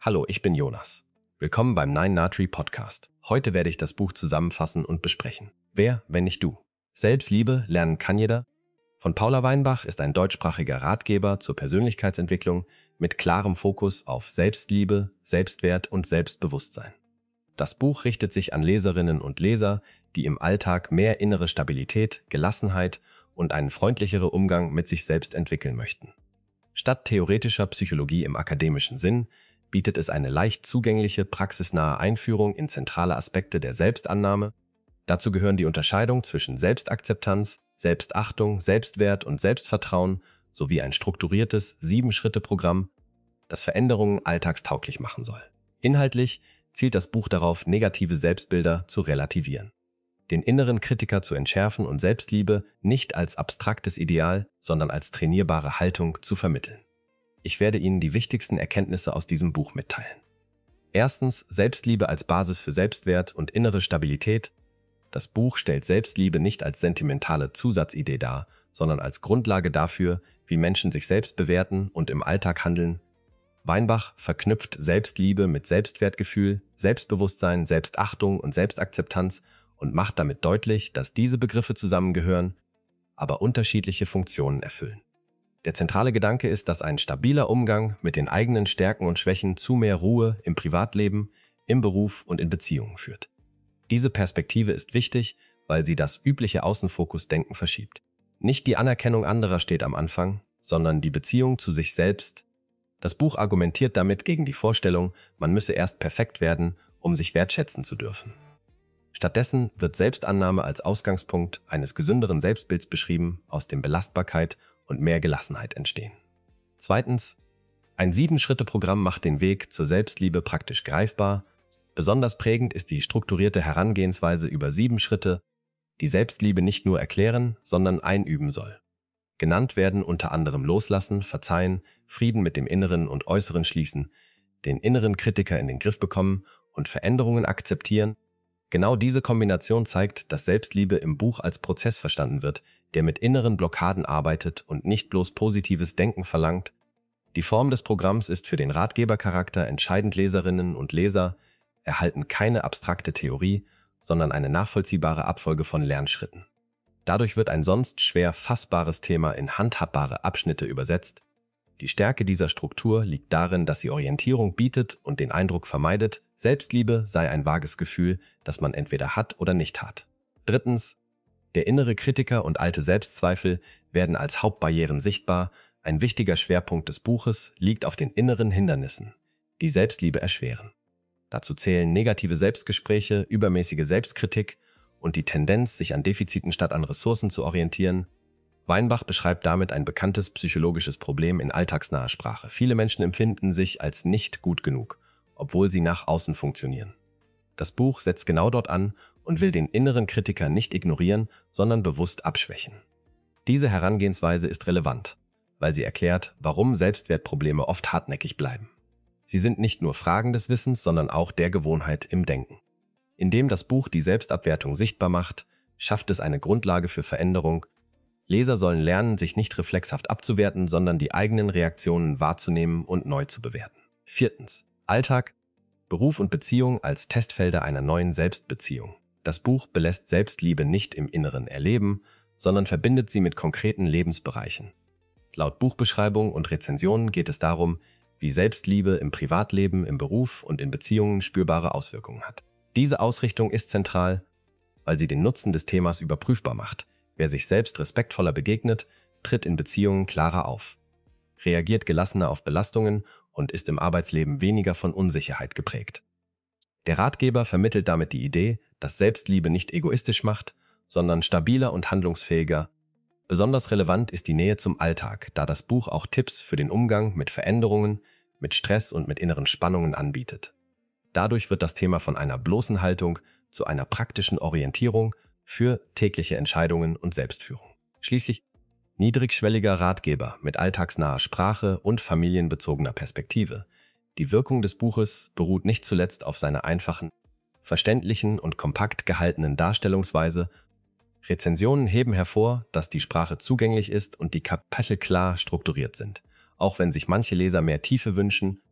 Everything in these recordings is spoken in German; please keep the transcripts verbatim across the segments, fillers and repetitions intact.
Hallo, ich bin Jonas. Willkommen beim Nine Natri Podcast. Heute werde ich das Buch zusammenfassen und besprechen. Wer, wenn nicht du? Selbstliebe lernen kann jeder? Von Paula Weinbach ist ein deutschsprachiger Ratgeber zur Persönlichkeitsentwicklung mit klarem Fokus auf Selbstliebe, Selbstwert und Selbstbewusstsein. Das Buch richtet sich an Leserinnen und Leser, die im Alltag mehr innere Stabilität, Gelassenheit und einen freundlicheren Umgang mit sich selbst entwickeln möchten. Statt theoretischer Psychologie im akademischen Sinn bietet es eine leicht zugängliche, praxisnahe Einführung in zentrale Aspekte der Selbstannahme. Dazu gehören die Unterscheidung zwischen Selbstakzeptanz, Selbstachtung, Selbstwert und Selbstvertrauen sowie ein strukturiertes Sieben-Schritte-Programm, das Veränderungen alltagstauglich machen soll. Inhaltlich zielt das Buch darauf, negative Selbstbilder zu relativieren, den inneren Kritiker zu entschärfen und Selbstliebe nicht als abstraktes Ideal, sondern als trainierbare Haltung zu vermitteln. Ich werde Ihnen die wichtigsten Erkenntnisse aus diesem Buch mitteilen. Erstens, Selbstliebe als Basis für Selbstwert und innere Stabilität. Das Buch stellt Selbstliebe nicht als sentimentale Zusatzidee dar, sondern als Grundlage dafür, wie Menschen sich selbst bewerten und im Alltag handeln. Weinbach verknüpft Selbstliebe mit Selbstwertgefühl, Selbstbewusstsein, Selbstachtung und Selbstakzeptanz und macht damit deutlich, dass diese Begriffe zusammengehören, aber unterschiedliche Funktionen erfüllen. Der zentrale Gedanke ist, dass ein stabiler Umgang mit den eigenen Stärken und Schwächen zu mehr Ruhe im Privatleben, im Beruf und in Beziehungen führt. Diese Perspektive ist wichtig, weil sie das übliche Außenfokusdenken verschiebt. Nicht die Anerkennung anderer steht am Anfang, sondern die Beziehung zu sich selbst. Das Buch argumentiert damit gegen die Vorstellung, man müsse erst perfekt werden, um sich wertschätzen zu dürfen. Stattdessen wird Selbstannahme als Ausgangspunkt eines gesünderen Selbstbilds beschrieben, aus dem Belastbarkeit und mehr Gelassenheit entstehen. Zweitens, ein Sieben-Schritte-Programm macht den Weg zur Selbstliebe praktisch greifbar. Besonders prägend ist die strukturierte Herangehensweise über sieben Schritte, die Selbstliebe nicht nur erklären, sondern einüben soll. Genannt werden unter anderem Loslassen, Verzeihen, Frieden mit dem Inneren und Äußeren schließen, den inneren Kritiker in den Griff bekommen und Veränderungen akzeptieren. Genau diese Kombination zeigt, dass Selbstliebe im Buch als Prozess verstanden wird, der mit inneren Blockaden arbeitet und nicht bloß positives Denken verlangt. Die Form des Programms ist für den Ratgebercharakter entscheidend. Leserinnen und Leser erhalten keine abstrakte Theorie, sondern eine nachvollziehbare Abfolge von Lernschritten. Dadurch wird ein sonst schwer fassbares Thema in handhabbare Abschnitte übersetzt. Die Stärke dieser Struktur liegt darin, dass sie Orientierung bietet und den Eindruck vermeidet, Selbstliebe sei ein vages Gefühl, das man entweder hat oder nicht hat. Drittens, der innere Kritiker und alte Selbstzweifel werden als Hauptbarrieren sichtbar. Ein wichtiger Schwerpunkt des Buches liegt auf den inneren Hindernissen, die Selbstliebe erschweren. Dazu zählen negative Selbstgespräche, übermäßige Selbstkritik und die Tendenz, sich an Defiziten statt an Ressourcen zu orientieren. Weinbach beschreibt damit ein bekanntes psychologisches Problem in alltagsnaher Sprache. Viele Menschen empfinden sich als nicht gut genug, obwohl sie nach außen funktionieren. Das Buch setzt genau dort an und will den inneren Kritiker nicht ignorieren, sondern bewusst abschwächen. Diese Herangehensweise ist relevant, weil sie erklärt, warum Selbstwertprobleme oft hartnäckig bleiben. Sie sind nicht nur Fragen des Wissens, sondern auch der Gewohnheit im Denken. Indem das Buch die Selbstabwertung sichtbar macht, schafft es eine Grundlage für Veränderung. Leser sollen lernen, sich nicht reflexhaft abzuwerten, sondern die eigenen Reaktionen wahrzunehmen und neu zu bewerten. Viertens. Alltag, Beruf und Beziehung als Testfelder einer neuen Selbstbeziehung. Das Buch belässt Selbstliebe nicht im Inneren erleben, sondern verbindet sie mit konkreten Lebensbereichen. Laut Buchbeschreibung und Rezensionen geht es darum, wie Selbstliebe im Privatleben, im Beruf und in Beziehungen spürbare Auswirkungen hat. Diese Ausrichtung ist zentral, weil sie den Nutzen des Themas überprüfbar macht. Wer sich selbst respektvoller begegnet, tritt in Beziehungen klarer auf, reagiert gelassener auf Belastungen und ist im Arbeitsleben weniger von Unsicherheit geprägt. Der Ratgeber vermittelt damit die Idee, dass Selbstliebe nicht egoistisch macht, sondern stabiler und handlungsfähiger. Besonders relevant ist die Nähe zum Alltag, da das Buch auch Tipps für den Umgang mit Veränderungen, mit Stress und mit inneren Spannungen anbietet. Dadurch wird das Thema von einer bloßen Haltung zu einer praktischen Orientierung für tägliche Entscheidungen und Selbstführung. Schließlich niedrigschwelliger Ratgeber mit alltagsnaher Sprache und familienbezogener Perspektive. Die Wirkung des Buches beruht nicht zuletzt auf seiner einfachen, verständlichen und kompakt gehaltenen Darstellungsweise. Rezensionen heben hervor, dass die Sprache zugänglich ist und die Kapitel klar strukturiert sind. Auch wenn sich manche Leser mehr Tiefe wünschen,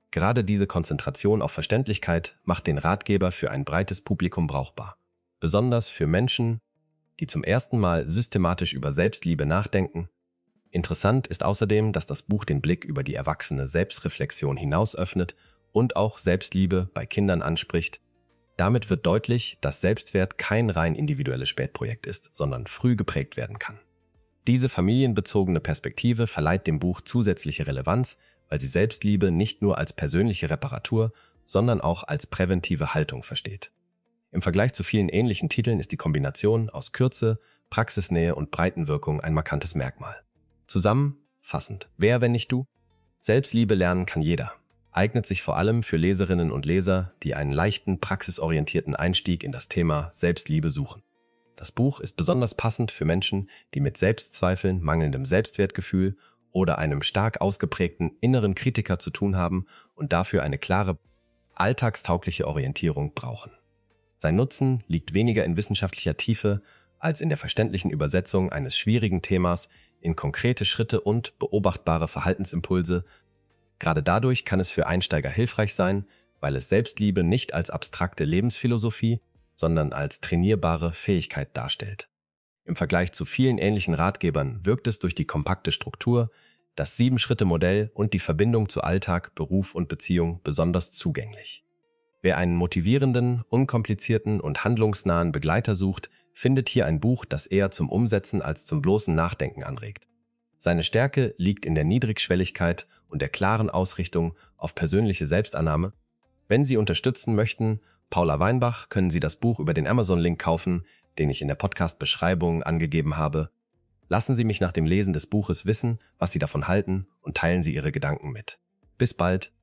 Gerade diese Konzentration auf Verständlichkeit macht den Ratgeber für ein breites Publikum brauchbar. Besonders für Menschen, die zum ersten Mal systematisch über Selbstliebe nachdenken. Interessant ist außerdem, dass das Buch den Blick über die erwachsene Selbstreflexion hinaus öffnet und auch Selbstliebe bei Kindern anspricht. Damit wird deutlich, dass Selbstwert kein rein individuelles Spätprojekt ist, sondern früh geprägt werden kann. Diese familienbezogene Perspektive verleiht dem Buch zusätzliche Relevanz, weil sie Selbstliebe nicht nur als persönliche Reparatur, sondern auch als präventive Haltung versteht. Im Vergleich zu vielen ähnlichen Titeln ist die Kombination aus Kürze, Praxisnähe und Breitenwirkung ein markantes Merkmal. Zusammenfassend: Wer, wenn nicht du? Selbstliebe lernen kann jeder. Eignet sich vor allem für Leserinnen und Leser, die einen leichten, praxisorientierten Einstieg in das Thema Selbstliebe suchen. Das Buch ist besonders passend für Menschen, die mit Selbstzweifeln, mangelndem Selbstwertgefühl oder einem stark ausgeprägten inneren Kritiker zu tun haben und dafür eine klare, alltagstaugliche Orientierung brauchen. Sein Nutzen liegt weniger in wissenschaftlicher Tiefe als in der verständlichen Übersetzung eines schwierigen Themas in konkrete Schritte und beobachtbare Verhaltensimpulse. Gerade dadurch kann es für Einsteiger hilfreich sein, weil es Selbstliebe nicht als abstrakte Lebensphilosophie, sondern als trainierbare Fähigkeit darstellt. Im Vergleich zu vielen ähnlichen Ratgebern wirkt es durch die kompakte Struktur, das Sieben-Schritte-Modell und die Verbindung zu Alltag, Beruf und Beziehung besonders zugänglich. Wer einen motivierenden, unkomplizierten und handlungsnahen Begleiter sucht, findet hier ein Buch, das eher zum Umsetzen als zum bloßen Nachdenken anregt. Seine Stärke liegt in der Niedrigschwelligkeit und der klaren Ausrichtung auf persönliche Selbstannahme. Wenn Sie unterstützen möchten, Paula Weinbach, können Sie das Buch über den Amazon-Link kaufen, den ich in der Podcast-Beschreibung angegeben habe. Lassen Sie mich nach dem Lesen des Buches wissen, was Sie davon halten, und teilen Sie Ihre Gedanken mit. Bis bald!